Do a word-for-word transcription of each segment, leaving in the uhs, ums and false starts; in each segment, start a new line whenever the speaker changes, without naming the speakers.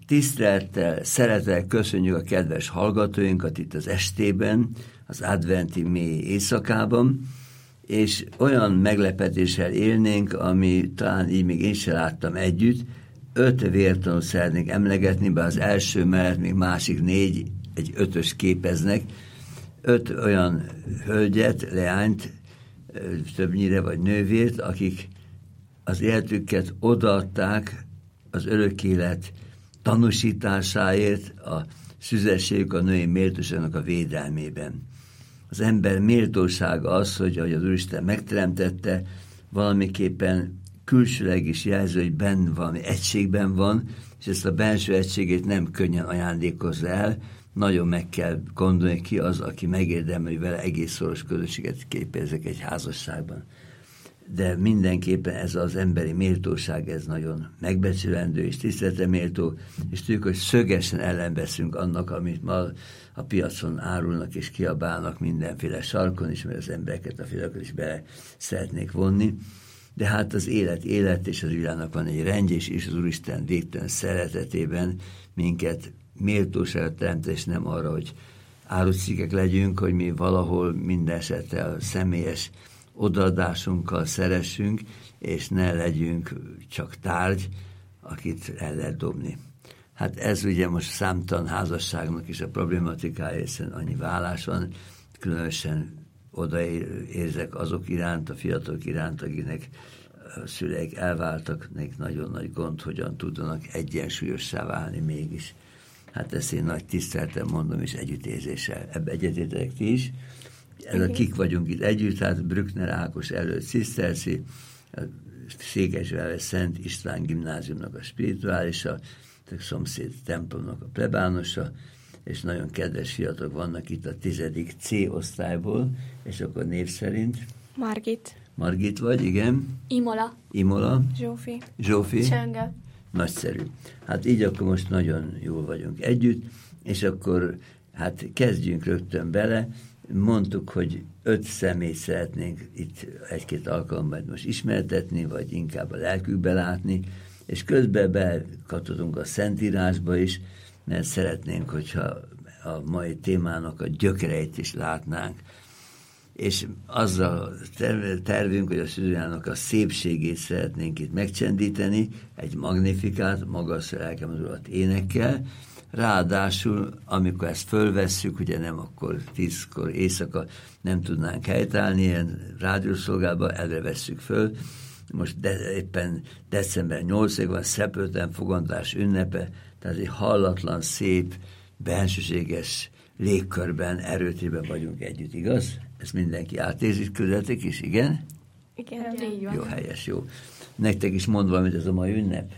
tisztelettel, szeretettel köszönjük a kedves hallgatóinkat itt az estében, az adventi mély éjszakában, és olyan meglepetéssel élnénk, ami talán így még én sem láttam együtt. Öt vértanút szeretnénk emlegetni, bár az első mellett még másik négy egy ötös képeznek. Öt olyan hölgyet, leányt, többnyire vagy nővért, akik az életüket odaadták az örök élet tanúsításáért, a szüzességük, a női méltóságnak a védelmében. Az ember méltósága az, hogy ahogy az Úristen megteremtette, valamiképpen külsőleg is jelző, hogy benn valami egységben van, és ezt a belső egységét nem könnyen ajándékozza el, nagyon meg kell gondolni ki az, aki megérdemli, hogy vele egész szoros közösséget képezzek egy házasságban. De mindenképpen ez az emberi méltóság, ez nagyon megbecsülendő és tiszteletre méltó, és tudjuk, hogy szögesen ellenveszünk annak, amit ma a piacon árulnak és kiabálnak mindenféle sarkon is, mert az embereket, a fiatal is bele szeretnék vonni. De hát az élet élet, és az világnak van egy rendje, és az Úristen végtelen szeretetében minket méltóságra teremt, és nem arra, hogy árucikkek legyünk, hogy mi valahol minden esetre a személyes odaadásunkkal szeressünk, és ne legyünk csak tárgy, akit el lehet dobni. Hát ez ugye most számtalan házasságnak is a problématikája, hiszen annyi vállás van, különösen odaérzek azok iránt, a fiatalok iránt, akinek a szüleik elváltak, nekik nagyon nagy gond, hogyan tudnak egyensúlyossá válni mégis. Hát ezt én nagy tisztelten mondom, és együttérzéssel. Ebbe egyetértek ti is. Ez a kik vagyunk itt együtt, hát Brückner Ákos előtt Ciszterci, a Székesfehérvári Szent István gimnáziumnak a spirituálisa, a szomszéd templomnak a plebánosa, és nagyon kedves fiatalok vannak itt a tizedik C osztályból, és akkor név szerint?
Margit.
Margit vagy, igen?
Imola.
Imola.
Zsófi.
Zsófi.
Csenge.
Nagyszerű. Hát így akkor most nagyon jól vagyunk együtt, és akkor hát kezdjünk rögtön bele. Mondtuk, hogy öt személyt szeretnénk itt egy-két alkalommal most ismertetni, vagy inkább a lelkükbe látni, és közben bekatolunk a Szentírásba is, mert szeretnénk, hogyha a mai témának a gyökereit is látnánk. És azzal tervünk, hogy a szüzőjának a szépségét szeretnénk itt megcsendíteni, egy magnifikát, magas lelkemozdulati énekkel. Ráadásul, amikor ezt fölvesszük, ugye nem akkor tízkor éjszaka nem tudnánk helytállni, ilyen rádiószolgálatban előre vesszük föl. Most de, éppen december nyolcadika van, Szepölten fogantatás ünnepe, tehát egy hallatlan, szép, bensőséges légkörben, erőtében vagyunk együtt, igaz? Ezt mindenki átérzi közöttek is, igen?
Igen,
így van.
Jó, helyes, jó. Nektek is mond valamit ez a mai ünnep?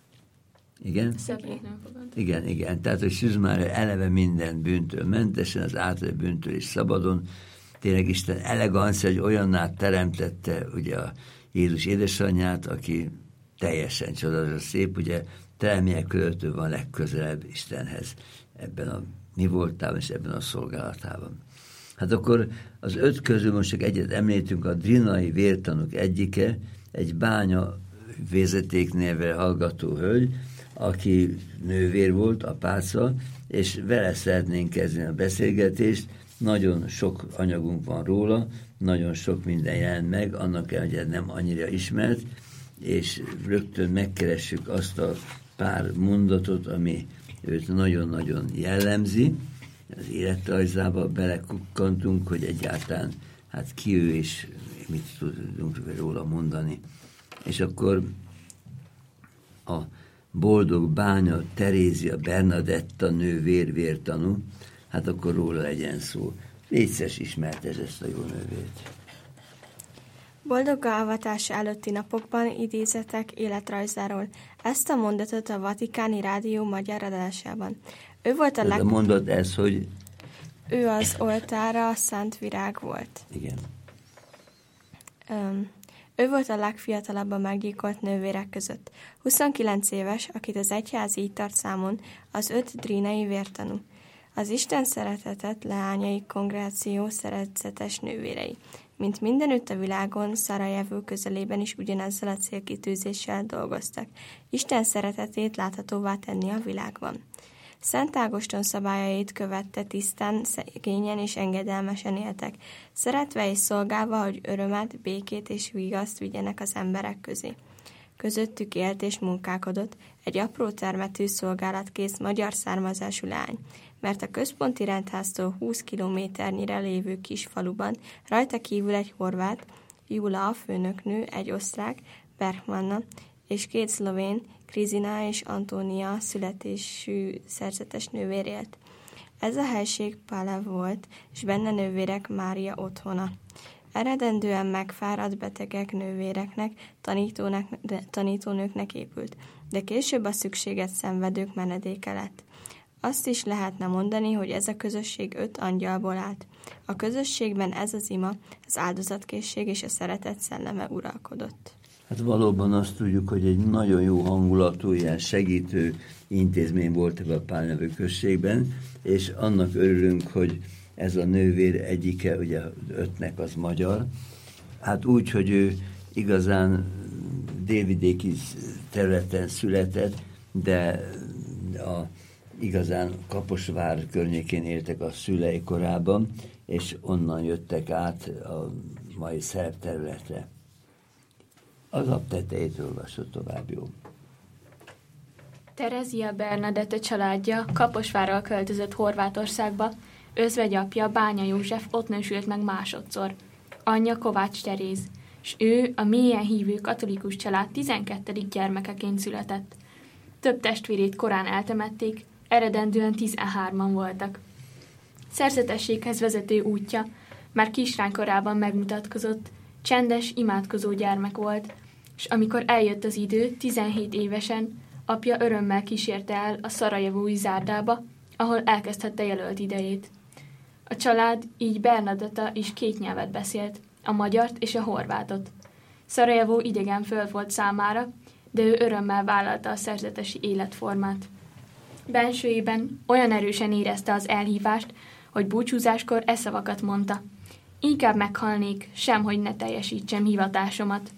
Igen?
Szegények nem fogadtak.
Igen, igen. Tehát, hogy Szűz Mária eleve minden bűntől mentesen, az által bűntől is szabadon. Tényleg Isten elegancia, hogy olyanná teremtette ugye a Jézus édesanyját, aki teljesen csodálatos, szép, ugye teremények között van legközelebb Istenhez ebben a mi voltában és ebben a szolgálatában. Hát akkor az öt közül most csak egyet említünk, a drinai vértanúk egyike, egy bánya vezetéknévre hallgató hölgy, aki nővér volt, apáca, és vele szeretnénk kezdeni a beszélgetést. Nagyon sok anyagunk van róla, nagyon sok minden jelent meg, annak ellenére nem annyira ismert, és rögtön megkeressük azt a pár mondatot, ami őt nagyon-nagyon jellemzi. Az életrajzába belekukkantunk, hogy egyáltalán hát ki ő és mit tudunk róla mondani. És akkor a boldog bánya Terézia Bernadetta nő vér-vértanú, hát akkor róla legyen szó. Létszes ismertes ezt a jó nővért.
Boldog avatás előtti napokban idézetek életrajzáról. Ezt a mondatot a Vatikáni Rádió magyar adásában. Ő volt a,
leg... a mondat ez, hogy...
Ő az oltára szent virág volt.
Igen.
Um, ő volt a legfiatalabb a meggyilkolt nővérek között. huszonkilenc éves, akit az egyház így tart számon, az öt drinai vértanú. Az Isten szeretetett leányai kongregáció szeretetes nővérei. Mint mindenütt a világon, Szarajevó közelében is ugyanezzel a célkitűzéssel dolgoztak. Isten szeretetét láthatóvá tenni a világban. Szent Ágoston szabályait követte, tisztán, szegényen és engedelmesen éltek, szeretve és szolgálva, hogy örömet, békét és vigaszt vigyenek az emberek közé. Közöttük élt és munkálkodott egy apró termetű szolgálatkész magyar származású lány, mert a központi rendháztól húsz kilométernyire lévő kis faluban rajta kívül egy horvát, Jula a főnöknő, egy osztrák, Bergmanna, és két szlovén, Krizina és Antónia születésű szerzetes nővér élt. Ez a helység Pale volt, és benne nővérek Mária otthona. Eredendően megfáradt betegek nővéreknek, tanítónak, de, tanítónőknek épült, de később a szükséget szenvedők menedéke lett. Azt is lehetne mondani, hogy ez a közösség öt angyalból állt. A közösségben ez az ima, az áldozatkészség és a szeretet szelleme uralkodott.
Hát valóban azt tudjuk, hogy egy nagyon jó hangulatú, ilyen segítő intézmény volt ebben a Pál nevű községben, és annak örülünk, hogy ez a nővér egyike, ugye ötnek az magyar, hát úgy, hogy ő igazán délvidéki területen született, de a igazán Kaposvár környékén éltek a szülei korában, és onnan jöttek át a mai szerb területre. Az laptetejét olvasott tovább, jó.
Terezia Bernadette családja Kaposvárral költözött Horvátországba, özvegyapja Bánya József ott nősült meg másodszor. Anyja Kovács Teréz, s ő a mélyen hívő katolikus család tizenkettedik gyermekeként született. Több testvérét korán eltemették, eredendően tizenhárman voltak. Szerzetességhez vezető útja már kislánykorában megmutatkozott, csendes, imádkozó gyermek volt, és amikor eljött az idő, tizenhét évesen, apja örömmel kísérte el a szarajevói zárdába, ahol elkezdhette jelölt idejét. A család, így Bernadetta is két nyelvet beszélt, a magyart és a horvátot. Szarajevó idegen föld volt számára, de ő örömmel vállalta a szerzetesi életformát. Bensőjében olyan erősen érezte az elhívást, hogy búcsúzáskor e szavakat mondta. Inkább meghalnék, semhogy ne teljesítsem hivatásomat.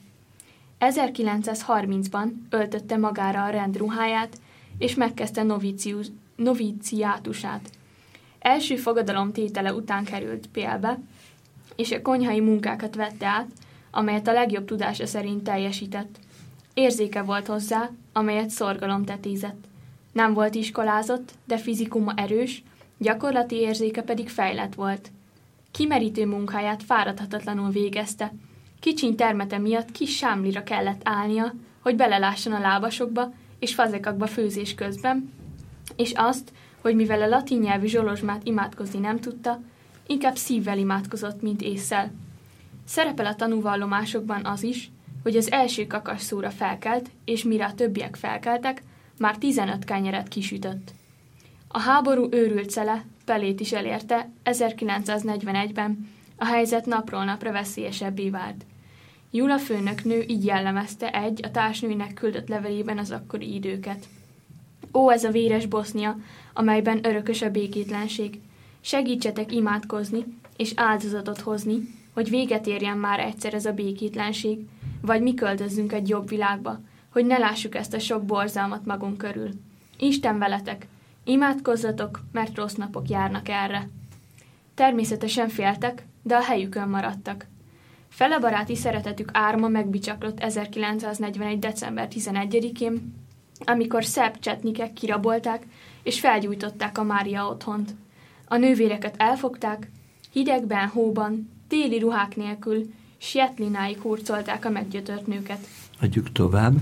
ezerkilencszázharmincban öltötte magára a rendruháját, és megkezdte novicius, noviciátusát. Első fogadalomtétele után került Pélbe, és a konyhai munkákat vette át, amelyet a legjobb tudása szerint teljesített. Érzéke volt hozzá, amelyet szorgalom tetézett. Nem volt iskolázott, de fizikuma erős, gyakorlati érzéke pedig fejlett volt. Kimerítő munkáját fáradhatatlanul végezte. Kicsiny termete miatt kis sámlira kellett állnia, hogy belelásson a lábasokba és fazekakba főzés közben, és azt, hogy mivel a latin nyelvű zsolozsmát imádkozni nem tudta, inkább szívvel imádkozott, mint ésszel. Szerepel a tanúvallomásokban az is, hogy az első kakasszóra felkelt, és mire a többiek felkeltek, már tizenöt kenyeret kisütött. A háború őrült szele Pelét is elérte, ezerkilencszáznegyvenegyben a helyzet napról napra veszélyesebbé vált. Jula főnöknő így jellemezte egy a társnőinek küldött levelében az akkori időket. Ó, ez a véres Bosznia, amelyben örökös a békétlenség. Segítsetek imádkozni és áldozatot hozni, hogy véget érjen már egyszer ez a békétlenség, vagy mi költözzünk egy jobb világba, hogy ne lássuk ezt a sok borzalmat magunk körül. Isten veletek! Imádkozzatok, mert rossz napok járnak erre. Természetesen féltek, de a helyükön maradtak. Fele baráti szeretetük árma megbicsaklott ezerkilencszáznegyvenegy. december tizenegyedikén, amikor szerb csetnikek kirabolták és felgyújtották a Mária otthont. A nővéreket elfogták, hidegben, hóban, téli ruhák nélkül, sietlináig hurcolták a meggyötört nőket.
Adjuk tovább.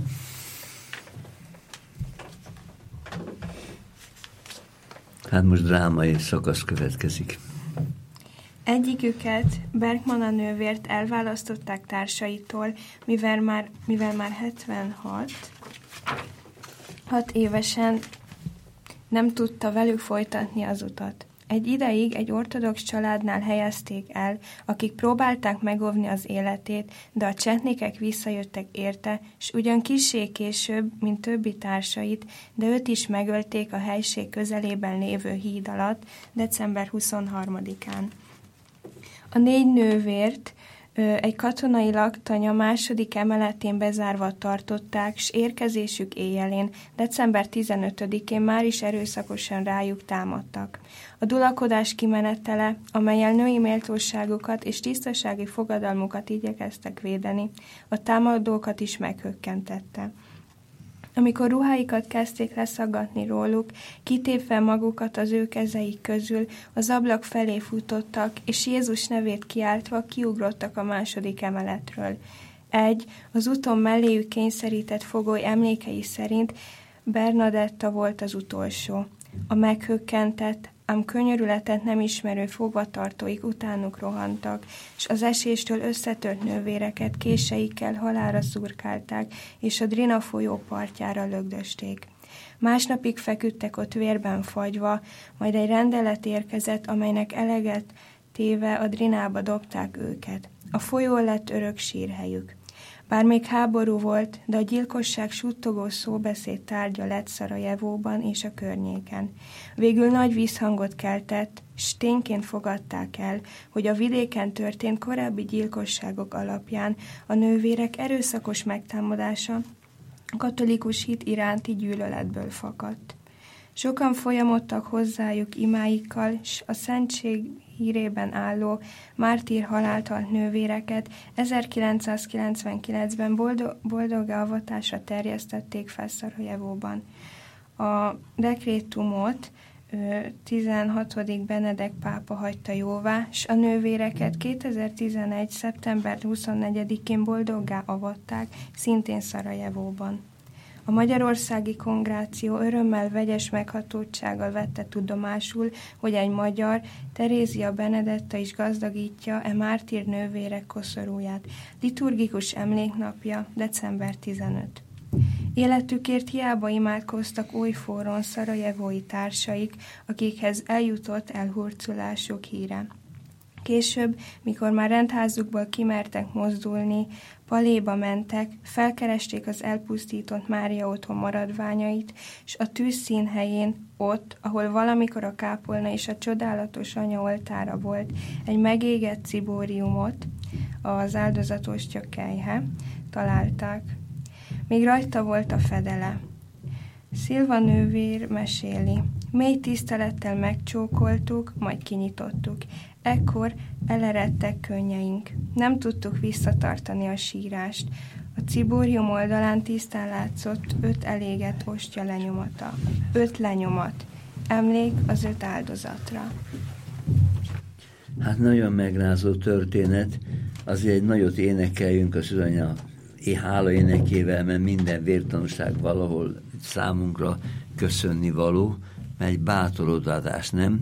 Hát most drámai szakasz következik.
Egyiküket, Bergmanna nővért elválasztották társaitól, mivel már, mivel már hetvenhat hat évesen nem tudta velük folytatni az utat. Egy ideig egy ortodox családnál helyezték el, akik próbálták megóvni az életét, de a csetnikek visszajöttek érte, s ugyan kissé később, mint többi társait, de őt is megölték a helység közelében lévő híd alatt, december huszonharmadikán. A négy nővért egy katonai laktanya második emeletén bezárva tartották, s érkezésük éjjelén, december tizenötödikén már is erőszakosan rájuk támadtak. A dulakodás kimenetele, amellyel női méltóságukat és tisztasági fogadalmukat igyekeztek védeni, a támadókat is meghökkentette. Amikor ruháikat kezdték leszaggatni róluk, kitépve magukat az ő kezeik közül, az ablak felé futottak, és Jézus nevét kiáltva kiugrottak a második emeletről. Egy, az úton melléjük kényszerített fogoly emlékei szerint Bernadetta volt az utolsó. A meghökkentett, ám könyörületet nem ismerő fogvatartóik utánuk rohantak, és az eséstől összetört nővéreket késeikkel halálra szurkálták, és a Drina folyó partjára lögdösték. Másnapig feküdtek ott vérben fagyva, majd egy rendelet érkezett, amelynek eleget téve a Drinába dobták őket. A folyó lett örök sírhelyük. Bár még háború volt, de a gyilkosság suttogó szóbeszéd tárgya lett Szarajevóban és a környéken. Végül nagy visszhangot keltett, s tényként fogadták el, hogy a vidéken történt korábbi gyilkosságok alapján a nővérek erőszakos megtámadása a katolikus hit iránti gyűlöletből fakadt. Sokan folyamodtak hozzájuk imáikkal, s a szentség hírében álló mártír haláltalt nővéreket ezerkilencszázkilencvenkilencben boldog, boldog avatásra terjesztették fel Szarajevóban. A dekrétumot tizenhatodik Benedek pápa hagyta jóvá, s a nővéreket kétezer-tizenegy. szeptember huszonnegyedikén boldoggá avatták, szintén Szarajevóban. A magyarországi kongráció örömmel vegyes meghatódtsággal vette tudomásul, hogy egy magyar, Terézia Benedetta is gazdagítja e mártír nővérek koszorúját. Liturgikus emléknapja december tizenötödike. Életükért hiába imádkoztak újforrón szarajevói társaik, akikhez eljutott elhurcolásuk híre. Később, mikor már rendházukból kimertek mozdulni, Paléba mentek, felkeresték az elpusztított Mária otthon maradványait, és a tűzszín helyén, ott, ahol valamikor a kápolna és a csodálatos anya oltára volt, egy megégett cibóriumot, az áldozatos kelyhe, találták. Még rajta volt a fedele. Szilva nővér meséli. Mély tisztelettel megcsókoltuk, majd kinyitottuk. Ekkor eleredtek könnyeink. Nem tudtuk visszatartani a sírást. A cibórium oldalán tisztán látszott öt elégett ostya lenyomata. Öt lenyomat. Emlék az öt áldozatra.
Hát nagyon megrázó történet. Azért egy nagyot énekeljünk a Szűzanya hála énekével, mert minden vértanúság valahol számunkra köszönni való, mert egy bátorodás, nem?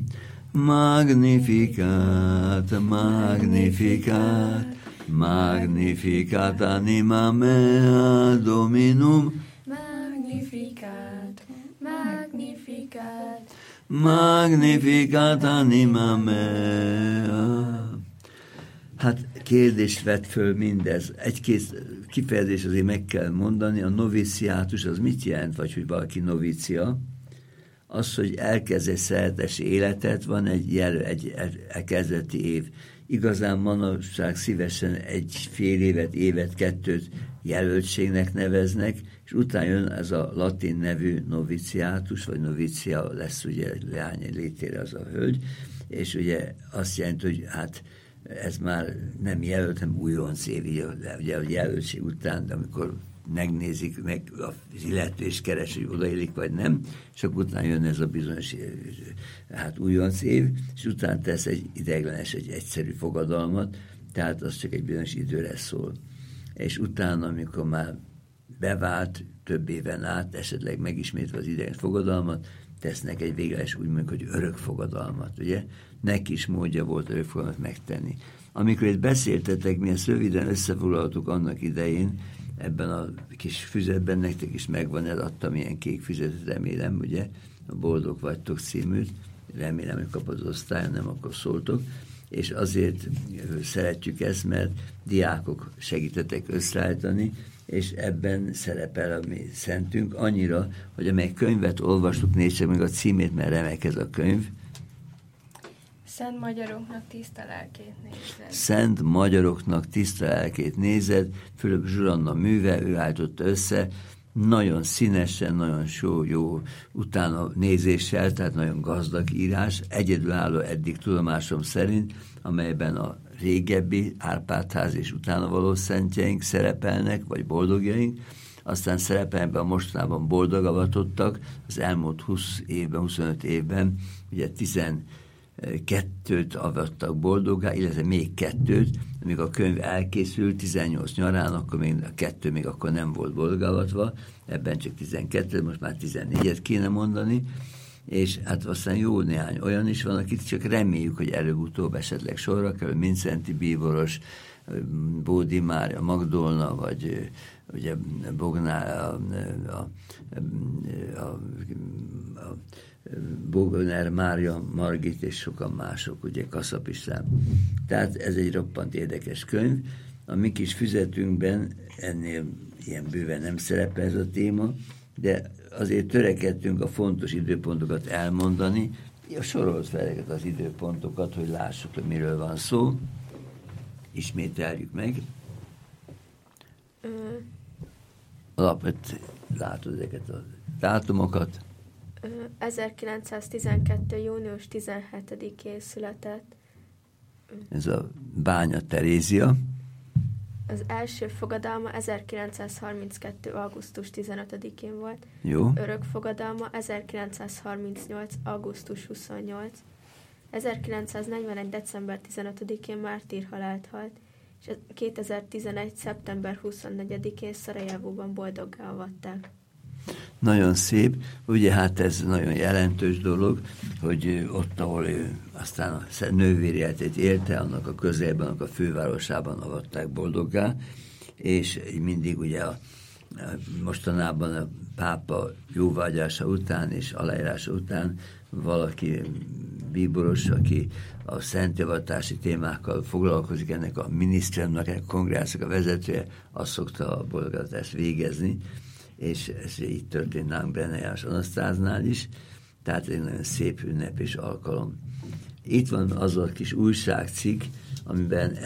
Magnificat, magnificat, magnificat anima mea Dominum.
Magnificat, magnificat,
magnificat anima mea. Hát kérdést vett föl mindez. Egy-két kifejezés azért meg kell mondani. A noviciátus az mit jelent, vagy hogy valaki novícia? Az, hogy elkezd egy szeretes életet, van egy, jelö, egy elkezdeti év. Igazán manapság szívesen egy fél évet, évet, kettőt jelöltségnek neveznek, és utána jön ez a latin nevű noviciátus, vagy novicia lesz ugye leány létére az a hölgy, és ugye azt jelenti, hogy hát ez már nem jelölt, hanem újonc év, ugye a jelöltség után, de amikor megnézik, meg az illető és keres, hogy odaillik, vagy nem, és akkor utána jön ez a bizonyos hát újonc év, és utána tesz egy ideiglenes, egy egyszerű fogadalmat, tehát az csak egy bizonyos időre szól. És utána, amikor már bevált több éven át, esetleg megismétve az ideiglenes fogadalmat, tesznek egy végleges, úgy mondjuk, hogy örök fogadalmat, ugye? Neki is módja volt örök fogadalmat megtenni. Amikor itt beszéltetek, mi ezt röviden összefoglaltuk annak idején, ebben a kis füzetben nektek is megvan, eladtam ilyen kék füzetet, remélem, ugye, a Boldog vagytok címűt, remélem, hogy kapod az osztályon, nem akkor szóltok, és azért szeretjük ezt, mert diákok segítettek összeállítani, és ebben szerepel a mi szentünk, annyira, hogy amely könyvet olvastuk, nézzük meg a címét, mert remek ez a könyv.
Szent magyaroknak tiszta lelkét nézed.
Szent magyaroknak tiszta lelkét nézed, Fülöp Zsuzsanna műve, ő állította össze, nagyon színesen, nagyon jó, jó utána nézéssel, tehát nagyon gazdag írás, egyedülálló eddig tudomásom szerint, amelyben a régebbi Árpád-ház és utána való szentjeink szerepelnek, vagy boldogjaink, aztán szerepelnek a mostanában boldogavatottak, az elmúlt húsz évben, huszonöt évben, ugye tizenkettőt avattak boldoggá, illetve még kettőt, amíg a könyv elkészült, tizennyolc nyarán, akkor még a kettő még akkor nem volt boldogavatva, ebben csak tizenkettő, most már tizennégyet kéne mondani, és hát aztán jó néhány olyan is van, akit csak reméljük, hogy előbb-utóbb esetleg sorra kerül, Mindszenty Bíboros, Bódi Mária Magdolna, vagy ugye Bognár, a, a, a, a, a Bogner Mária Margit és sokan mások, ugye Kaszap István. Tehát ez egy roppant érdekes könyv. A mi kis füzetünkben ennél ilyen bőven nem szerepel ez a téma, de azért törekedtünk a fontos időpontokat elmondani, a sorolt fel az időpontokat, hogy lássuk, hogy miről van szó. Ismételjük meg. Alapvetően látod ezeket a dátumokat.
ezerkilencszáztizenkettő. június tizenhetedikén született.
Ez a Bánya Terézia.
Az első fogadalma ezerkilencszázharminckettő. augusztus tizenötödikén volt.
Jó.
Örök fogadalma ezerkilencszázharmincnyolc. augusztus huszonnyolc. ezerkilencszáznegyvenegy. december tizenötödikén mártírhalált halt, és kétezer-tizenegy. szeptember huszonnegyedikén Szarajevóban boldoggá avatták.
Nagyon szép, ugye hát ez nagyon jelentős dolog, hogy ott, ahol ő aztán a nővéri életét élte, annak a közelben, annak a fővárosában avatták boldoggá, és mindig ugye a, mostanában a pápa jóvágyása után és aláírása után valaki bíboros, aki a szentjavatási témákkal foglalkozik, ennek a minisztériumnak, a kongresszus a vezetője, azt szokta a boldogatást végezni, és ez így történt nálunk Brenner János Anasztáznál is, tehát egy nagyon szép ünnep és alkalom. Itt van az a kis újságcikk, amiben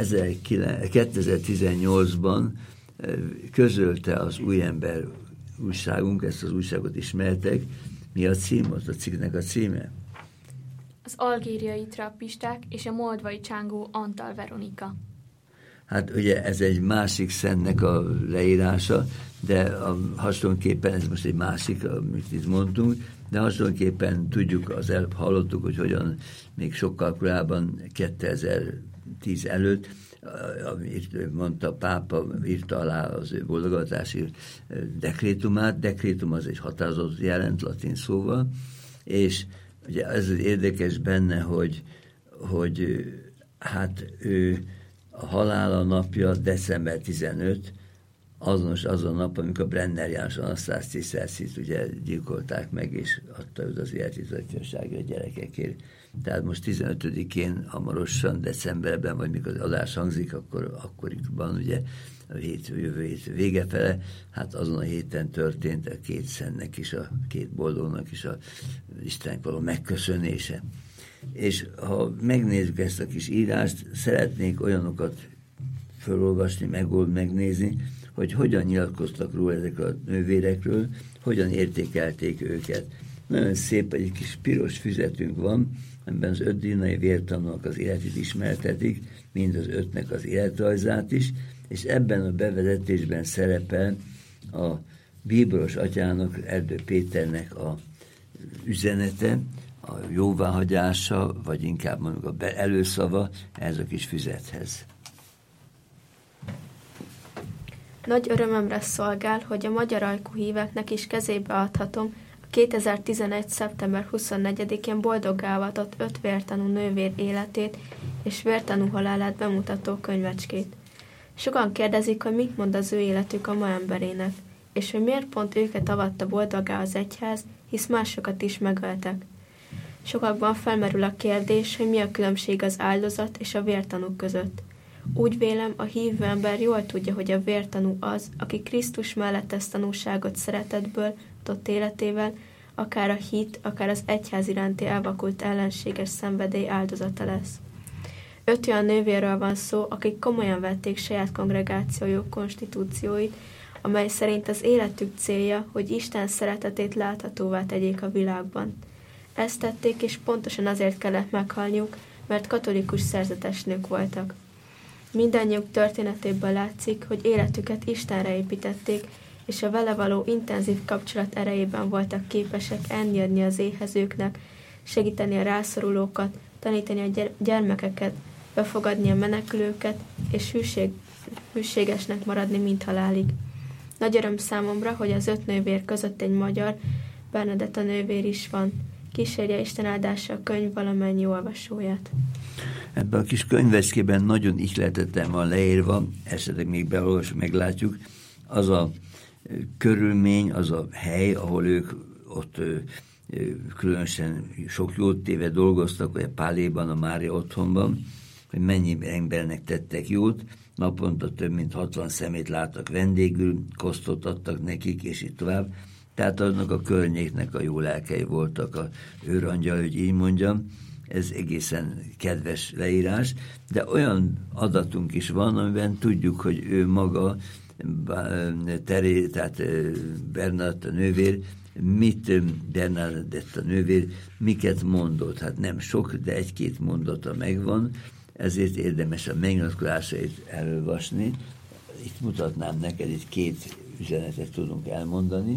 kétezer-tizennyolcban közölte az Újember újságunk, ezt az újságot ismertek. Mi a cím, az a cikknek a címe?
Az algériai trappisták és a moldvai csángó Antal Veronika.
Hát ugye ez egy másik szentnek a leírása, de a, hasonlóképpen, ez most egy másik, amit itt mondtunk, de hasonlóképpen tudjuk, az előbb hallottuk, hogy hogyan még sokkal korábban, kétezer-tíz előtt, amit mondta a pápa, írta alá az ő boldogatási dekrétumát. Dekrétum az egy határozatot jelent latin szóval, és ugye ez az érdekes benne, hogy, hogy hát ő a halála napja december tizenötödike, azonos azon nap, amikor Brenner János Anasztász Cisztercit ugye gyilkolták meg, és adta őt az életizatosságra a gyerekekért. Tehát most tizenötödikén hamarosan, decemberben, vagy mikor az adás hangzik, akkor akkoriban ugye a hét, jövő hét vége fele, hát azon a héten történt a két szentnek is, a két boldognak is a Istennek való megköszönése. És ha megnézzük ezt a kis írást, szeretnék olyanokat felolvasni, megold, megnézni, hogy hogyan nyilatkoztak róla ezek a nővérekről, hogyan értékelték őket. Nagyon szép, egy kis piros füzetünk van, amiben az öt dinai vértanúak az életét ismertetik, mind az ötnek az életrajzát is, és ebben a bevezetésben szerepel a bíboros atyának, Erdő Péternek a üzenete, a jóváhagyása, vagy inkább mondjuk a előszava ez a kis füzethez.
Nagy örömömre szolgál, hogy a magyar ajkú híveknek is kezébe adhatom a kétezer-tizenegy. szeptember huszonnegyedikén boldoggá avatott öt vértanú nővér életét és vértanú halálát bemutató könyvecskét. Sokan kérdezik, hogy mit mond az ő életük a ma emberének, és hogy miért pont őket avatta boldoggá az egyház, hisz másokat is megöltek. Sokakban felmerül a kérdés, hogy mi a különbség az áldozat és a vértanú között. Úgy vélem, a hívő ember jól tudja, hogy a vértanú az, aki Krisztus mellett tesz tanúságot szeretetből, adott életével, akár a hit, akár az egyház iránti elvakult ellenséges szenvedély áldozata lesz. Öt olyan nővérről van szó, akik komolyan vették saját kongregációjuk konstitúcióit, amely szerint az életük célja, hogy Isten szeretetét láthatóvá tegyék a világban. Ezt tették, és pontosan azért kellett meghalniuk, mert katolikus szerzetes nők voltak. Mindannyiuk történetéből látszik, hogy életüket Istenre építették, és a vele való intenzív kapcsolat erejében voltak képesek elnyerni az éhezőknek, segíteni a rászorulókat, tanítani a gyermekeket, befogadni a menekülőket, és hűség, hűségesnek maradni mindhalálig. Nagy öröm számomra, hogy az öt nővér között egy magyar, Bernadetta nővér is van. Kísérje Isten áldása a könyv valamennyi olvasóját.
Ebben a kis könyvecskében nagyon ihletetlen van leírva, esetleg még beolvasjuk, meglátjuk, az a körülmény, az a hely, ahol ők ott ö, ö, különösen sok jót téve dolgoztak, vagy a Páléban, a Mária otthonban, hogy mennyi embernek tettek jót, naponta több mint hatvan szemét láttak vendégül, kosztot adtak nekik, és így tovább. Tehát aznak a környéknek a jó lelkei voltak a őrangyal, hogy így mondjam. Ez egészen kedves leírás, de olyan adatunk is van, amiben tudjuk, hogy ő maga, Teré, tehát Bernadetta nővér, mit Bernadetta nővér, miket mondott. Hát nem sok, de egy-két mondata megvan, ezért érdemes a megnyilatkozásait elolvasni. Itt mutatnám neked, itt két üzenetet tudunk elmondani,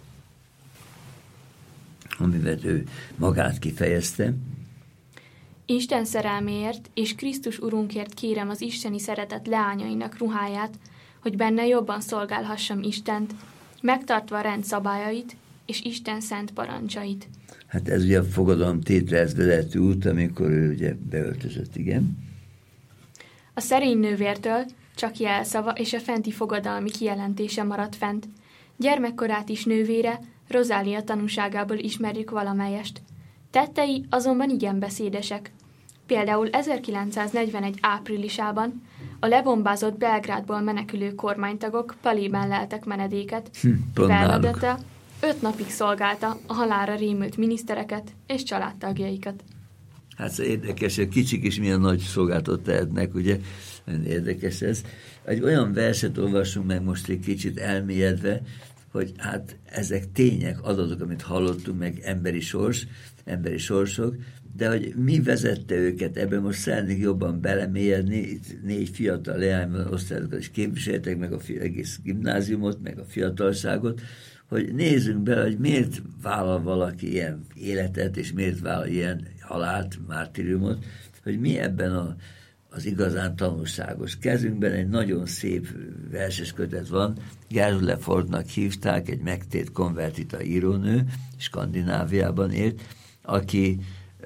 amivel ő magát kifejezte.
Isten szerelméért és Krisztus Urunkért kérem az isteni szeretet leányainak ruháját, hogy benne jobban szolgálhassam Istent, megtartva a rend szabályait és Isten szent parancsait.
Hát ez ugye a fogadalomtételhez vezető út, amikor ő ugye beöltözött, igen.
A szerény nővértől csak jelszava és a fenti fogadalmi kijelentése maradt fent. Gyermekkorát is nővére, Rozália tanúságából ismerjük valamelyest. Tettei azonban igen beszédesek. Például ezerkilencszáznegyvenegy áprilisában a lebombázott Belgrádból menekülő kormánytagok Palében leltek menedéket.
Hm,
Bernadetta öt napig szolgálta a halálra rémült minisztereket és családtagjaikat.
Hát érdekes, hogy kicsik is milyen nagy szolgáltat tehetnek, ugye? Nagyon érdekes ez. Egy olyan verset olvasunk meg most egy kicsit elmélyedve, hogy hát ezek tények, adatok, amit hallottunk, meg emberi sors, emberi sorsok, de hogy mi vezette őket, ebben most szeretnék jobban belemélyedni, itt négy fiatal leányban osztályokat is képviseltek, meg a egész gimnáziumot, meg a fiatalságot, hogy nézzünk bele, hogy miért vállal valaki ilyen életet, és miért vállal ilyen halált, mártíriumot, hogy mi ebben a, az igazán tanulságos. Kezünkben egy nagyon szép verses kötet van, Gerda Lefortnak hívták, egy megtért konvertita írónő, Skandináviában élt, aki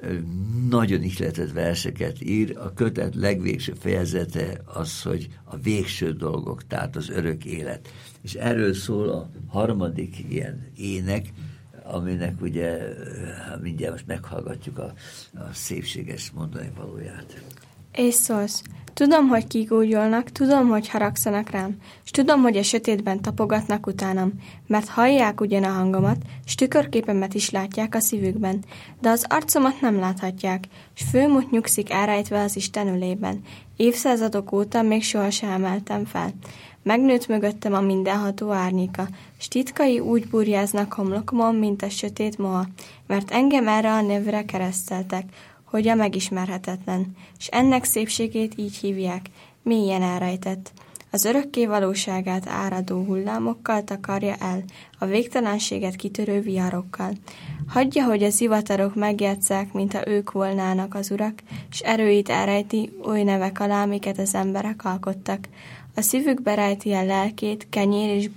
nagyon ihletett verseket ír. A kötet legvégső fejezete az, hogy a végső dolgok, tehát az örök élet. És erről szól a harmadik ilyen ének, aminek ugye mindjárt most meghallgatjuk a, a szépséges mondani valóját.
És szólsz, tudom, hogy kigúgyolnak, tudom, hogy haragszanak rám, s tudom, hogy a sötétben tapogatnak utánam, mert hallják ugyan a hangomat, s tükörképemet is látják a szívükben, de az arcomat nem láthatják, s főmut nyugszik elrejtve az Isten ölében. Évszázadok óta még sohasem emeltem fel. Megnőtt mögöttem a mindenható árnyéka, s titkai úgy burjáznak homlokomon, mint a sötét moha, mert engem erre a névre kereszteltek, hogy a megismerhetetlen, s ennek szépségét így hívják, mélyen elrejtett. Az örökké valóságát áradó hullámokkal takarja el, a végtelenséget kitörő viharokkal. Hagyja, hogy a zivatarok megjátsszák, mintha ők volnának az urak, s erőit elrejti oly nevek alá, miket az emberek alkottak. A szívükbe rejti a lelkét, kenyér és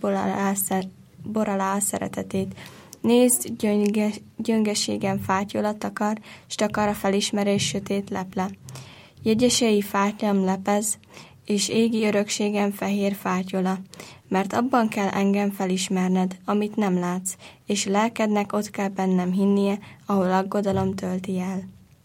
bor alá szeretetét. Nézd, gyönge, gyöngeségen fátyolat takar, s takar a felismerés sötét leple. Jegyesei fátylam lepez, és égi örökségem fehér fátyola, mert abban kell engem felismerned, amit nem látsz, és lelkednek ott kell bennem hinnie, ahol aggodalom tölti el.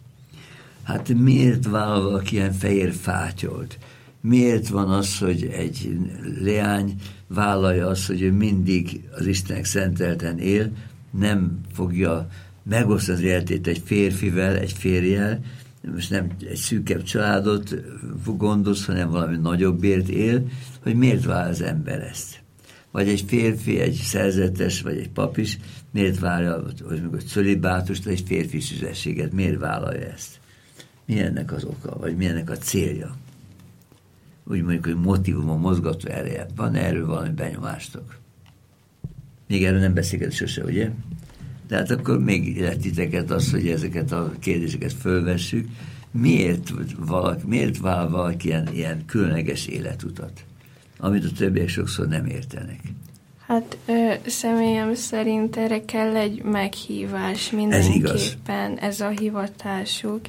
Hát miért vállal valaki ilyen fehér fátyolt? Miért van az, hogy egy leány vállalja azt, hogy ő mindig az Istennek szentelten él, nem fogja megosztani az életét egy férfivel, egy férjel, most nem egy szűkebb családot gondoz, hanem valami nagyobbért él, hogy miért vál az ember ezt. Vagy egy férfi, egy szerzetes, vagy egy pap is, miért várja, hogy még a cölibátust, egy férfi szüzességet, miért vállalja ezt? Mi ennek az oka, vagy mi ennek a célja? Úgy mondjuk, hogy motivum, a mozgató ereje. Van erről valami benyomástok? Még erről nem beszélget sose, ugye? De hát akkor még illet titeket az, hogy ezeket a kérdéseket fölvessük. Miért, valaki, miért vál valaki ilyen, ilyen különleges életutat, amit a többiek sokszor nem értenek?
Hát ö, személyem szerint erre kell egy meghívás mindenképpen, ez, ez a hivatásuk,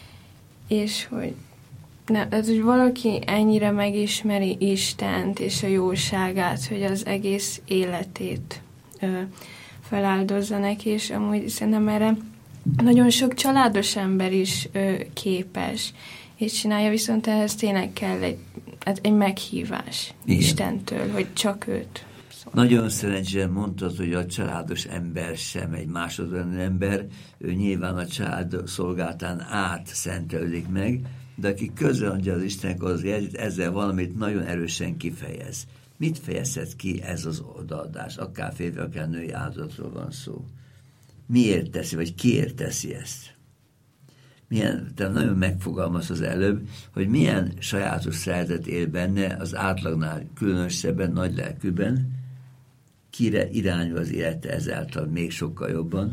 és hogy, ne, ez, hogy valaki ennyire megismeri Istent és a jóságát, hogy az egész életét ö, feláldozza neki, és amúgy szerintem erre nagyon sok családos ember is ö, képes, és csinálja, viszont ehhez tényleg kell egy, egy meghívás igen. Istentől, hogy csak őt. Szóval.
Nagyon szerencsére mondtad, hogy a családos ember sem egy másodrendű ember, ő nyilván a család szolgáltán át szentelődik meg, de aki közreadja az Istennek az életét, ezzel valamit nagyon erősen kifejez. Mit fejezhet ki ez az odaadás? Akár férfi, akár női áldozatról van szó. Miért teszi, vagy kiért teszi ezt? Milyen, te nagyon megfogalmaz az előbb, hogy milyen sajátos szeretet él benne az átlagnál különösebben, nagy lelkűben, kire irányul az élete ezáltal még sokkal jobban?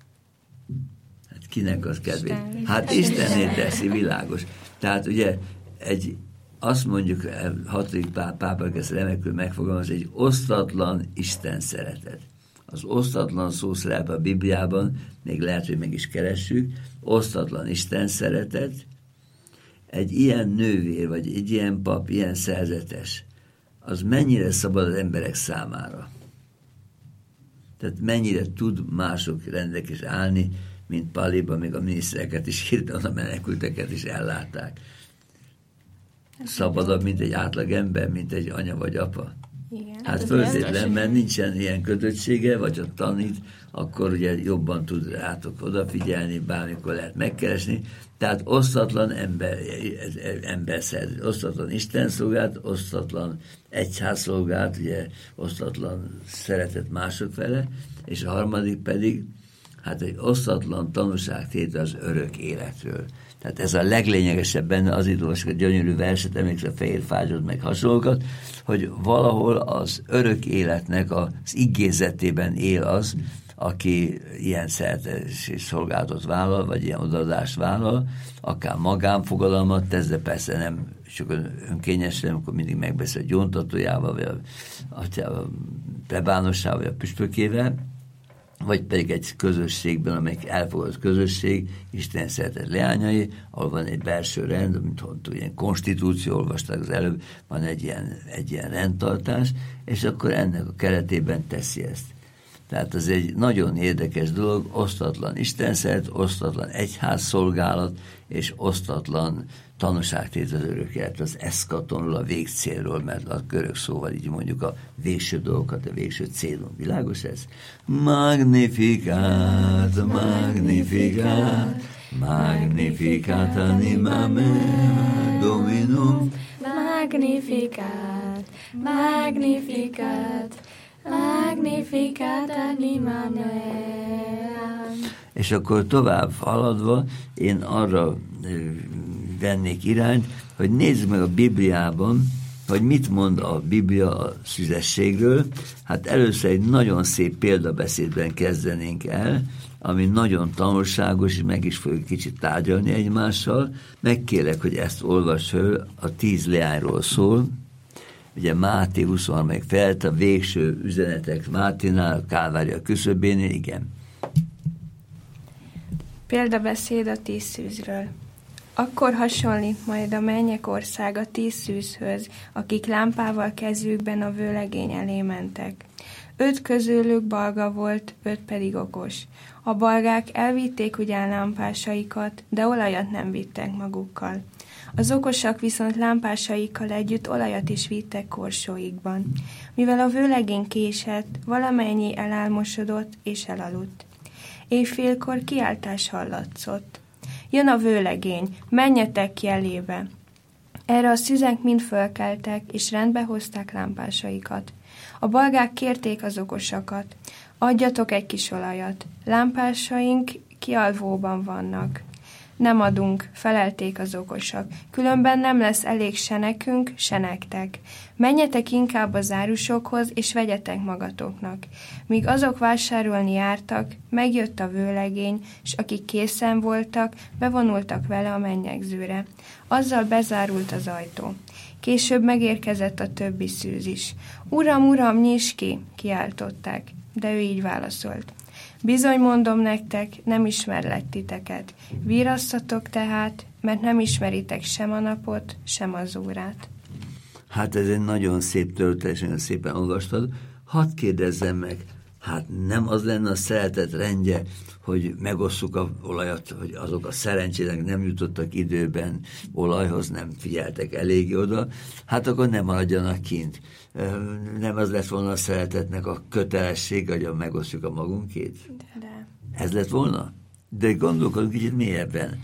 Hát kinek az kedvét? Isten. Hát Istenné teszi, világos. Tehát ugye egy, azt mondjuk, hatodik pápa ezt remekül megfogalmaz, egy osztatlan Isten szeretet. Az osztatlan szó szerepel a Bibliában, még lehet, hogy meg is keressük, osztatlan Isten szeretet, egy ilyen nővér, vagy egy ilyen pap, ilyen szerzetes, az mennyire szabad az emberek számára? Tehát mennyire tud mások rendelkezésre állni, mint Paliban, még a minisztereket is hirtelen a menekülteket is ellátták. Szabadabb, mint egy átlag ember, mint egy anya vagy apa.
Igen,
hát föltétlen, mert nincsen ilyen kötöttsége, vagy ha tanít, akkor ugye jobban tud rátok odafigyelni, bármikor lehet megkeresni. Tehát osztatlan ember, ember szerző, osztatlan Isten szolgált, osztatlan egyház szolgált, ugye osztatlan szeretet mások fele, és a harmadik pedig, hát egy osztatlan tanúságtétel az örök életről. Tehát ez a leglényegesebb benne, az idolvasok a gyönyörű verset, emlékszel a fehér fágyod meg hasonlókat, hogy valahol az örök életnek az igézetében él az, aki ilyen szeretés és szolgálatot vállal, vagy ilyen odaadást vállal, akár magánfogadalmat tesz, de persze nem csak önkényesen, amikor mindig megbeszél a gyóntatójával, vagy a, a plebánossával, vagy a püspökével, vagy pedig egy közösségben, amelyik elfogadott közösség, Isten szeretet leányai, ahol van egy belső rend, mint mondtuk, ilyen konstitúció, olvasták az előbb, van egy ilyen, egy ilyen rendtartás, és akkor ennek a keretében teszi ezt. Tehát ez egy nagyon érdekes dolog, osztatlan Isten szeret, osztatlan egyház szolgálat, és osztatlan tanúságtétel az örök élet, az eszkatonról, a végcélról, mert a görög szóval így mondjuk a végső dolgokat, a végső célon. Világos ez? Magnificat, magnificat, magnificat anima mea Dominum.
Magnificat, magnificat, magnificat anima mea.
És akkor tovább haladva, én arra vennék irányt, hogy nézzük meg a Bibliában, hogy mit mond a Biblia a szüzességről. Hát először egy nagyon szép példabeszédben kezdenénk el, ami nagyon tanulságos, és meg is fogjuk kicsit tárgyalni egymással. Megkérlek, hogy ezt olvass föl, a tíz leányról szól. Ugye Máté huszonharmadik fejezet, a végső üzenetek Máténál, a Kálvária küszöbénél, igen.
Példabeszéd a tíz szűzről. Akkor hasonlít majd a mennyek országa tíz szűzhöz, akik lámpával kezükben a vőlegény elé mentek. Öt közülük balga volt, öt pedig okos. A balgák elvitték ugyan lámpásaikat, de olajat nem vittek magukkal. Az okosak viszont lámpásaikkal együtt olajat is vittek korsóikban. Mivel a vőlegény késett, valamennyi elálmosodott és elaludt. Éjfélkor kiáltás hallatszott. Jön a vőlegény, menjetek ki elébe! Erre a szüzek mind fölkeltek, és rendbe hozták lámpásaikat. A balgák kérték az okosakat. Adjatok egy kis olajat. Lámpásaink kialvóban vannak. Nem adunk, felelték az okosak. Különben nem lesz elég se nekünk, se nektek. Menjetek inkább az árusokhoz, és vegyetek magatoknak. Míg azok vásárolni jártak, megjött a vőlegény, s akik készen voltak, bevonultak vele a mennyegzőre. Azzal bezárult az ajtó. Később megérkezett a többi szűz is. Uram, uram, nyisd ki! Kiáltották, de ő így válaszolt. Bizony mondom nektek, nem ismerlek titeket. Vírasszatok tehát, mert nem ismeritek sem a napot, sem az órát.
Hát ez egy nagyon szép történet, nagyon szépen olvastad. Hadd kérdezzem meg, hát nem az lenne a szeretet rendje, hogy megosszuk a olajat, hogy azok a szerencsének nem jutottak időben olajhoz, nem figyeltek eléggé oda, hát akkor nem maradjanak kint. Nem az lett volna a szeretetnek a kötelesség, hogy megosztjuk a magunkét?
De, de.
Ez lett volna? De gondolkodunk kicsit mélyebben,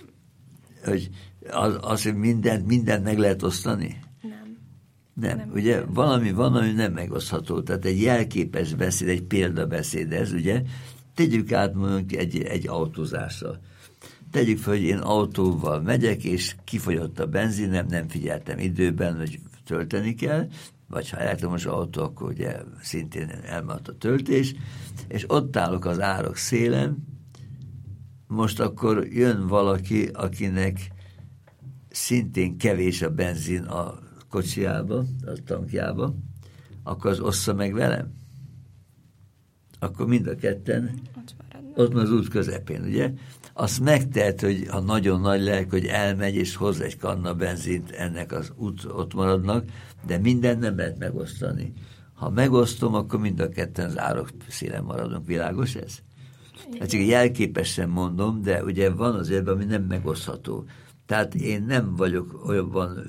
hogy az, az, hogy mindent, mindent meg lehet osztani?
Nem.
Nem.
Nem,
Ugye
nem.
valami van, ami nem megosztható. Tehát egy jelképes beszéd, egy példabeszéd ez, ugye? Tegyük át mondjuk egy, egy autózásra. Tegyük fel, hogy én autóval megyek, és kifogyott a benzinem, nem figyeltem időben, hogy tölteni kell, vagy ha elektromos autó, akkor ugye szintén elmaradt a töltés, és ott állok az árok szélen, most akkor jön valaki, akinek szintén kevés a benzin a kocsiába, a tankjába, akkor az ossza meg velem? Akkor mind a ketten ott van az út közepén, ugye? Azt megtehet, hogy ha nagyon nagy lelk, hogy elmegy és hoz egy kanna benzint, ennek az út ott maradnak, de mindent nem lehet megosztani. Ha megosztom, akkor mind a ketten az árok szélen maradunk. Világos ez? Hát csak jelképesen mondom, de ugye van az érben, ami nem megosztható. Tehát én nem vagyok olyanban,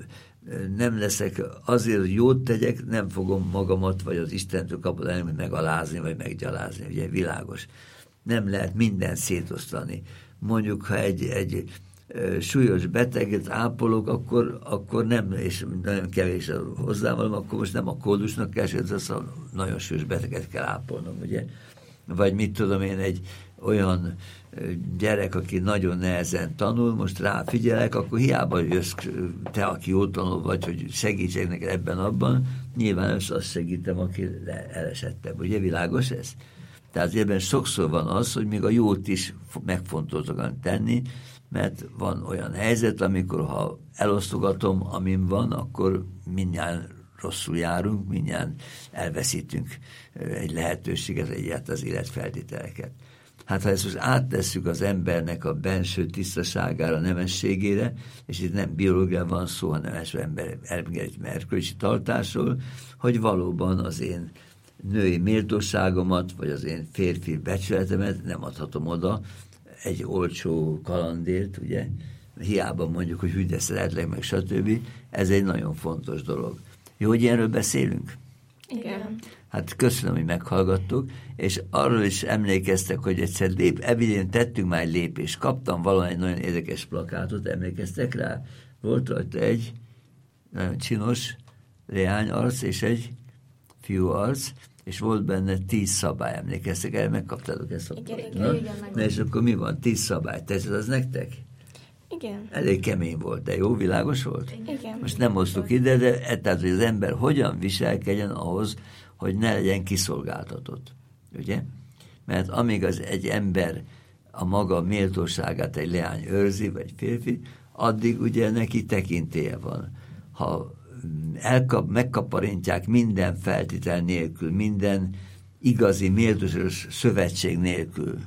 nem leszek, azért, hogy jót tegyek, nem fogom magamat, vagy az Istentől kapod el, megalázni, vagy meggyalázni. Ugye világos. Nem lehet mindent szétosztani. Mondjuk, ha egy, egy e, súlyos beteget ápolok, akkor, akkor nem, és nagyon kevés a hozzávalom, akkor most nem a kódusnak kell, és az a nagyon súlyos beteget kell ápolnom, ugye? Vagy mit tudom én, egy olyan gyerek, aki nagyon nehezen tanul, most rá figyelek, akkor hiába jössz te, aki jól tanul vagy, hogy segítsek neked ebben-abban, nyilván azt segítem, aki elesettebb. Ugye világos ez? Tehát ebben sokszor van az, hogy még a jót is megfontoltak tenni, mert van olyan helyzet, amikor ha elosztogatom, amin van, akkor mindjárt rosszul járunk, mindjárt elveszítünk egy lehetőséget, egyáltalán az életfeltételeket. Hát ha ezt most áttesszük az embernek a benső tisztaságára, nemességére, és itt nem biológia van szó, hanem ember erkölcsi tartásról, hogy valóban az én női méltóságomat, vagy az én férfi becsületemet nem adhatom oda egy olcsó kalandért, ugye? Hiába mondjuk, hogy hű, de szeretlek, meg stb. Ez egy nagyon fontos dolog. Jó, hogy erről beszélünk?
Igen.
Hát köszönöm, hogy meghallgattuk, és arról is emlékeztek, hogy egyszer lép, evidén tettünk már egy lépést. Kaptam valami nagyon érdekes plakátot, emlékeztek rá? Volt rajta egy nagyon csinos leány arc, és egy fiú arc, és volt benne tíz szabály, emlékeztek el, megkaptátok ezt a
igen, igen,
Na?
igen,
Na és akkor mi van? Tíz szabály. Tetszett az nektek?
Igen.
Elég kemény volt, de jó, világos volt?
Igen.
Most nem hoztuk ide, de tehát, hogy az ember hogyan viselkedjen ahhoz, hogy ne legyen kiszolgáltatott. Ugye? Mert amíg az egy ember a maga méltóságát egy leány őrzi, vagy férfi, addig ugye neki tekintélye van. Ha elkap, megkaparintják minden feltétel nélkül, minden igazi méltóságos szövetség nélkül,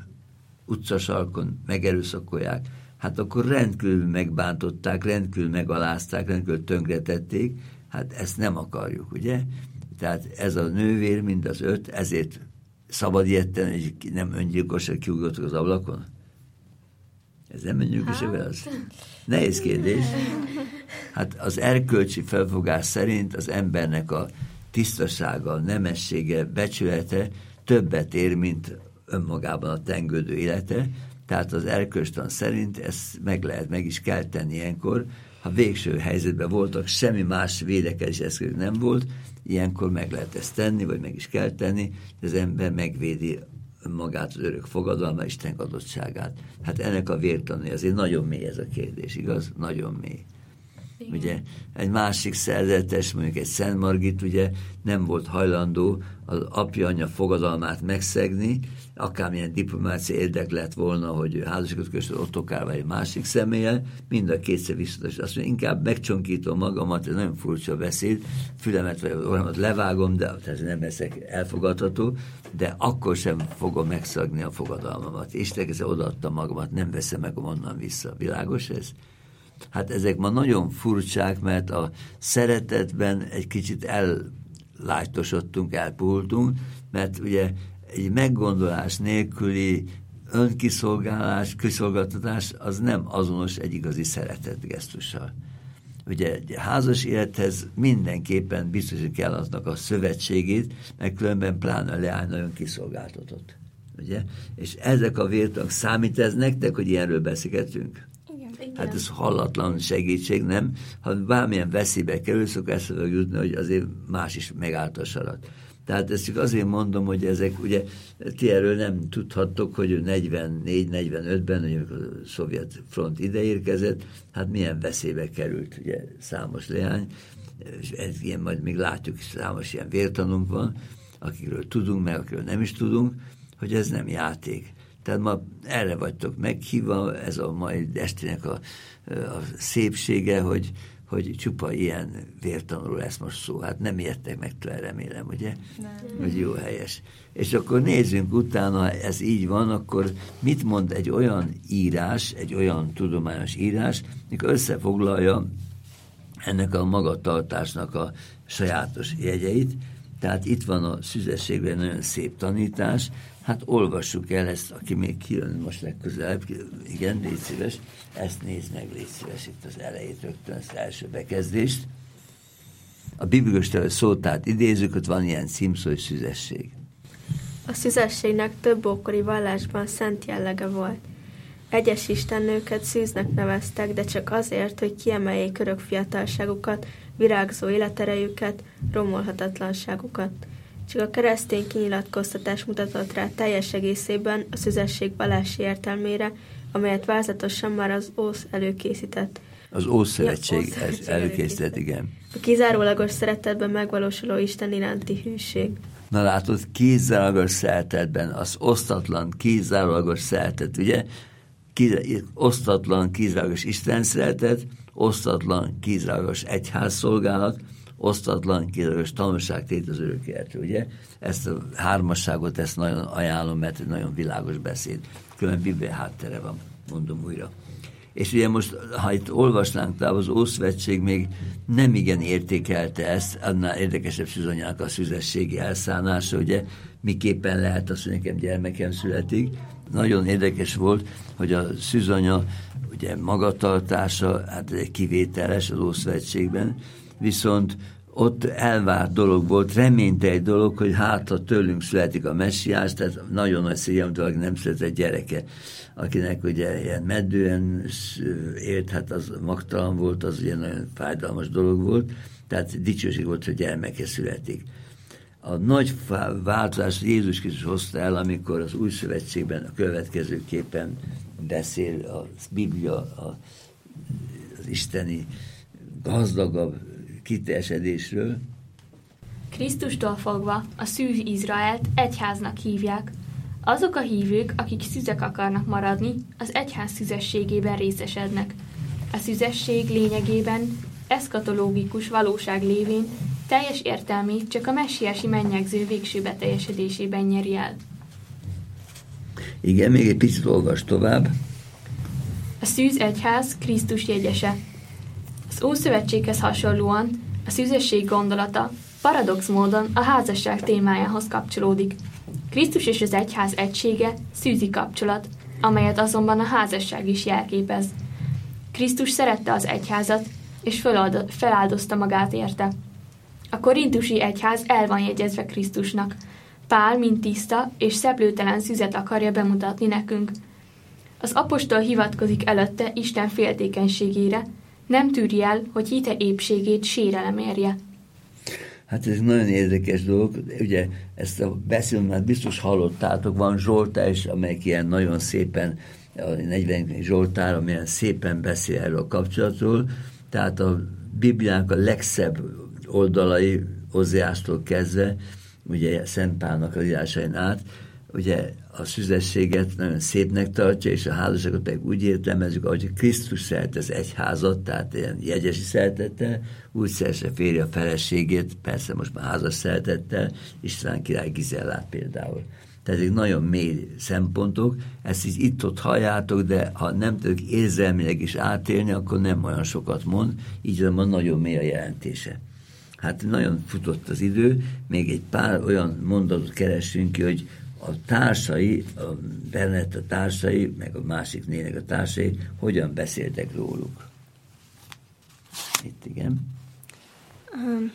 utcasarkon megerőszakolják, hát akkor rendkívül megbántották, rendkívül megalázták, rendkívül tönkretették, hát ezt nem akarjuk, ugye? Tehát ez a nővér, mind az öt, ezért szabad ilyetten, hogy nem öngyilkosra kiugrottak az ablakon? Ez nem menjünk is a válasz. Nehéz kérdés. Hát az erkölcsi felfogás szerint az embernek a tisztasága, nemessége, becsülete többet ér, mint önmagában a tengődő élete. Tehát az erkölcstan szerint ezt meg lehet, meg is kell tenni ilyenkor. Ha végső helyzetben voltak, semmi más védekezés eszköz nem volt, ilyenkor meg lehet ezt tenni, vagy meg is kell tenni, az ember megvédi magát, az örök fogadalma, Isten adottságát. Hát ennek a vértanúja, azért nagyon mély ez a kérdés, igaz? Nagyon mély. Igen. Ugye egy másik szerzetes, mondjuk egy Szent Margit, ugye nem volt hajlandó az apja-anyja fogadalmát megszegni, akármilyen diplomácia érdek lett volna, hogy házasságot kössön Ottokár vagy egy másik személlyel, mind a kétszer visszatos. Azt mondja, inkább megcsonkítom magamat, ez nagyon furcsa beszéd, fülemet vagy orromat levágom, de ez nem leszek elfogadható, de akkor sem fogom megszagni a fogadalmamat. Isten ezzel odaadtam magamat, nem veszem meg onnan vissza. Világos ez? Hát ezek ma nagyon furcsák, mert a szeretetben egy kicsit ellájtosodtunk, elpuhultunk, mert ugye egy meggondolás nélküli önkiszolgálás, kiszolgáltatás az nem azonos egy igazi szeretetgesztussal. Ugye egy házas élethez mindenképpen biztosan kell aznak a szövetségét, mert különben pláne a leány nagyon kiszolgáltatott. Ugye? És ezek a vértanúk számít ez nektek, hogy ilyenről beszélgetünk? Hát ez hallatlan segítség, nem? Ha bármilyen veszélybe kerül, szokás eszembe jutni, hogy azért más is megállta a sarat. Tehát ezt csak azért mondom, hogy ezek, ugye ti erről nem tudhattok, hogy negyvennégy negyvenötben, amikor a szovjet front ideérkezett, hát milyen veszélybe került, ugye számos leány, és ez ilyen, majd még látjuk, számos ilyen vértanúnk van, akikről tudunk, meg akikről nem is tudunk, hogy ez nem játék. Tehát ma erre vagytok meghívva, ez a mai estének a, a szépsége, hogy, hogy csupa ilyen vértanúról lesz most szó. Hát nem értek meg tőle, remélem, ugye? Nem. Hogy jó, helyes. És akkor nézzünk utána, ha ez így van, akkor mit mond egy olyan írás, egy olyan tudományos írás, mikor összefoglalja ennek a magatartásnak a sajátos jegyeit. Tehát itt van a szüzességben nagyon szép tanítás. Hát olvassuk el ezt, aki még kijön most legközelebb, igen, légy szíves, ezt nézd meg, légy szíves, itt az elejét rögtön, ezt első bekezdést. A biblikus szótát idézzük, ott van ilyen címszó, hogy szüzesség.
A szüzességnek több ókori vallásban szent jellege volt. Egyes istennőket szűznek neveztek, de csak azért, hogy kiemeljék örök fiatalságukat, virágzó életerejüket, romolhatatlanságukat. Csak a keresztény kinyilatkoztatás mutatott rá teljes egészében a szüzesség vallási értelmére, amelyet vázlatosan már az Ósz előkészített.
Az Ószövetség ja, előkészített, előkészített, igen.
A kizárólagos szeretetben megvalósuló Isten iránti hűség.
Na látod, kizárólagos szeretetben, az osztatlan, kizárólagos szeretet, ugye? Kiz, osztatlan, kizárólagos Isten szeretet, osztatlan, kizárólagos egyházszolgálat, osztatlan, kizárólagos tanulságtét az örök életről, ugye? Ezt a hármasságot, ezt nagyon ajánlom, mert egy nagyon világos beszéd. Különben biblia háttere van, mondom újra. És ugye most, ha itt olvasnánk tovább, az Ószövetség még nem igen értékelte ezt, annál érdekesebb szűzanyának a szüzességi elszánása, ugye, miképpen lehet az, hogy nekem gyermekem születik. Nagyon érdekes volt, hogy a szűzanya ugye magatartása, hát egy kivételes az Ószövetségben, viszont ott elvárt dolog volt, reményte egy dolog, hogy hát, ha tőlünk születik a messiás, tehát nagyon nagy szégyen, hogy valaki nem született gyereke, akinek ugye ilyen meddően élt, hát az magtalan volt, az ugye nagyon fájdalmas dolog volt, tehát dicsőség volt, hogy gyermeke születik. A nagy változás Jézus Krisztus hozta el, amikor az Új Szövetségben a következőképpen beszél a Biblia a, az isteni gazdagabb kiteljesedésről.
Krisztustól fogva a szűz Izraelt egyháznak hívják. Azok a hívők, akik szüzek akarnak maradni, az egyház szüzességében részesednek. A szüzesség lényegében eszkatológikus valóság lévén teljes értelmét csak a messiási mennyegző végső beteljesedésében nyeri el.
Igen, még egy picit olvas tovább.
A szűz egyház Krisztus jegyese. Az Ószövetséghez hasonlóan a szüzesség gondolata paradox módon a házasság témájához kapcsolódik. Krisztus és az egyház egysége szűzi kapcsolat. amelyet azonban a házasság is jelképez. Krisztus szerette az egyházat, és feláldozta magát érte. A korintusi egyház el van jegyezve Krisztusnak. Pál, mint tiszta és szeplőtelen szüzet akarja bemutatni nekünk. Az apostol hivatkozik előtte Isten féltékenységére, nem tűri el, hogy hite épségét sérelem érje.
Hát ez nagyon érdekes dolog, ugye ezt a beszélőt biztos hallottátok, van Zsoltár is, amelyik ilyen nagyon szépen, a negyvenedik Zsoltár, amilyen szépen beszél erről a kapcsolatról, tehát a Bibliának a legszebb oldalai Ózeástól kezdve, ugye Szent Pálnak az írásain át, ugye a szüzességet nagyon szépnek tartja, és a házasságot pedig úgy értelmezzük, ahogy Krisztus szeret az egyházat, tehát ilyen jegyesi szeretettel, úgy szeresse férje a feleségét, persze most már házas szeretettel, István király Gizellát például. Tehát ezek nagyon mély szempontok, ezt is itt-ott halljátok, de ha nem tudok érzelmileg is átélni, akkor nem olyan sokat mond, így van nagyon mély a jelentése. Hát nagyon futott az idő, még egy pár olyan mondatot keresünk ki, hogy a társai, a Bernetta társai, meg a másik nének a társai, hogyan beszéltek róluk. Itt igen.
Um,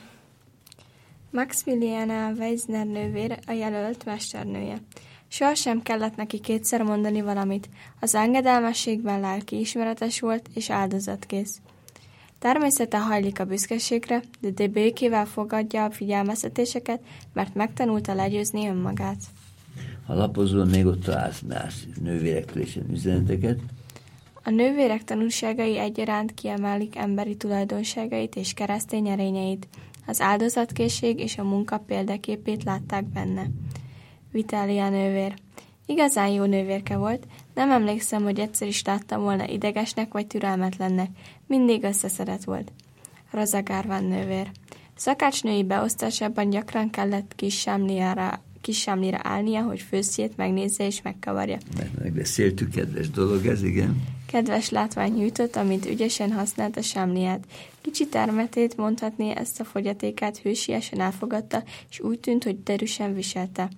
Maximiliana Weisner nővér a jelölt mesternője. Sohasem kellett neki kétszer mondani valamit. Az engedelmességben lelkiismeretes volt és áldozatkész. Természete hajlik a büszkeségre, de békével fogadja a figyelmeztetéseket, mert megtanulta legyőzni önmagát.
Ha lapozol, még ott találsz más nővérektől is üzeneteket.
A nővérek tanúságai egyaránt kiemelik emberi tulajdonságait és keresztény erényeit. Az áldozatkészség és a munka példaképét látták benne. Vitália nővér. Igazán jó nővérke volt, nem emlékszem, hogy egyszer is láttam volna idegesnek vagy türelmetlennek. Mindig összeszedett volt. Rosa Garvan nővér. Szakácsnői beosztásában gyakran kellett kis sámliára, kis sámlira állnia, hogy főztjét megnézze és megkavarja.
Mert megbeszéltük, kedves dolog ez, igen.
Kedves látvány nyújtott, amint ügyesen használta sámliát. Kicsi termetét, mondhatni, ezt a fogyatékát hősiesen elfogadta, és úgy tűnt, hogy derűsen viselte.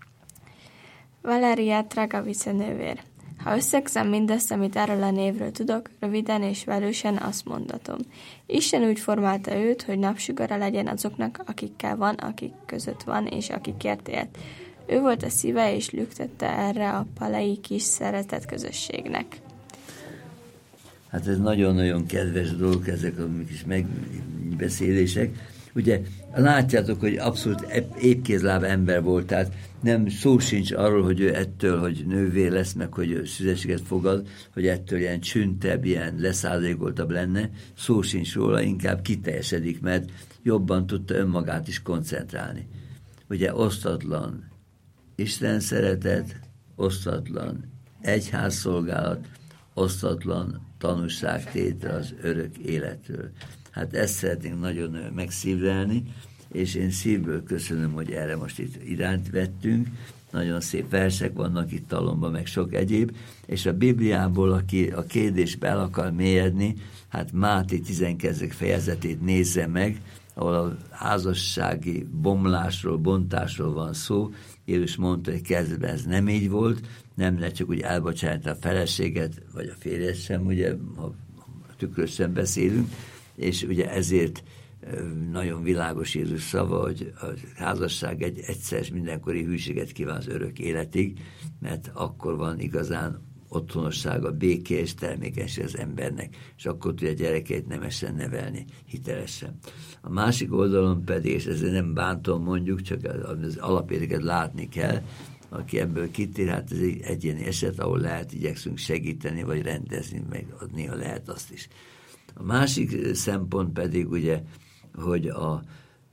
Valeria Tragavice nővér. Ha összegzem mindazt, amit erről a névről tudok, röviden és velősen azt mondatom. Isten úgy formálta őt, hogy napsugara legyen azoknak, akikkel van, akik között van, és akikért élt. Ő volt a szíve, és lüktötte erre a palei kis szeretett közösségnek.
Hát ez nagyon-nagyon kedves dolgok, ezek a kis megbeszélések. Ugye látjátok, hogy abszolút épkézláb ember volt, tehát nem szó sincs arról, hogy ő ettől, hogy nővé lesz, meg hogy szüzességet fogad, hogy ettől ilyen csüntebb, ilyen leszállégoltabb lenne, szó sincs róla, inkább kiteljesedik, mert jobban tudta önmagát is koncentrálni. Ugye osztatlan Isten szeretet, osztatlan egyházszolgálat, osztatlan tanúságtétel az örök életről. Hát ezt szeretnénk nagyon megszívlelni, és én szívből köszönöm, hogy erre most itt irányt vettünk. Nagyon szép versek vannak itt talomban, meg sok egyéb, és a Bibliából, aki a kérdésbe el akar mélyedni, hát Máté tizenkettő fejezetét nézze meg, ahol a házassági bomlásról, bontásról van szó. Jézus mondta, hogy kezdetben ez nem így volt, nem lehet csak úgy elbocsátani a feleséget, vagy a férjet sem, ugye, ha tükrösen beszélünk, és ugye ezért nagyon világos Jézus szava, hogy a házasság egy egyszer mindenkori hűséget kíván az örök életig, mert akkor van igazán otthonossága, békés, termékenység az embernek, és akkor tudja a gyerekeit nemesen nevelni, hitelesen. A másik oldalon pedig, és ezért nem bántom mondjuk, csak az alapértéket látni kell, aki ebből kitér, hát ez egy egyéni eset, ahol lehet, igyekszünk segíteni, vagy rendezni, meg néha lehet azt is. A másik szempont pedig ugye, hogy a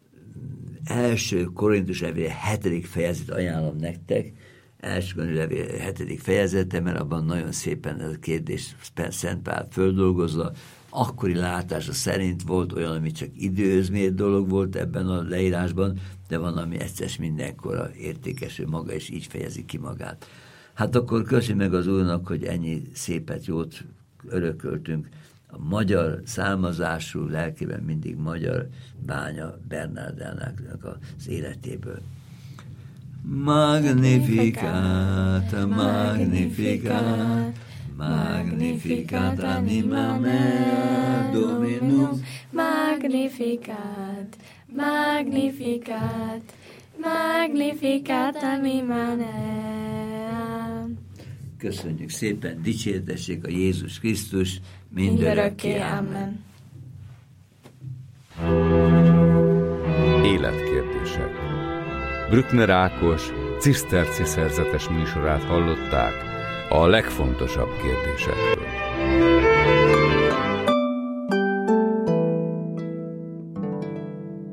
első Korintus levél hetedik fejezet ajánlom nektek, első Korintus levél hetedik fejezete, mert abban nagyon szépen ez a kérdés Szent Pál földolgozza. Akkori látása szerint volt olyan, ami csak időhözmért dolog volt ebben a leírásban, de van, ami egyszer mindenkorra értékes, ő maga is így fejezi ki magát. Hát akkor köszönjük meg az Úrnak, hogy ennyi szépet, jót örököltünk a magyar származású, lelkében mindig magyar Bánya Bernárdának az életéből. Magnificat, magnificat, magnificat anima mea Dominum.
Magnificat, magnificat, magnificat anima mea.
Köszönjük szépen, dicsértessék a Jézus Krisztus,
mindörökké. Amen.
Életkérdések. Brückner Ákos ciszterci szerzetes műsorát hallották a legfontosabb kérdésekről.